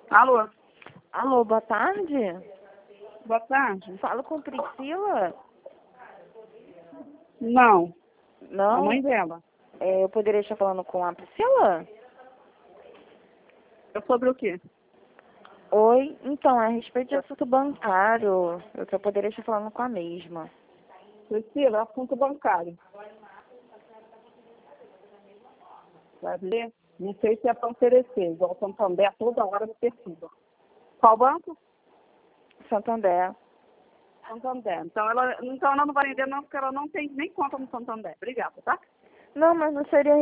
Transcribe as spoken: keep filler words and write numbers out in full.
Alô? Alô, boa tarde. Boa tarde. Falo com Priscila? Não, Não? a mãe dela. É, eu poderia estar falando com a Priscila? É sobre o quê? Oi, então, é a respeito de assunto bancário. Eu só poderia estar falando com a mesma. Priscila, assunto bancário. Vai ver? Não sei se é para oferecer, igual o Santander, toda hora me perturba. Qual banco? Santander. Santander. Então ela, então ela não vai vender não, porque ela não tem nem conta no Santander. Obrigada, tá? Não, mas não seria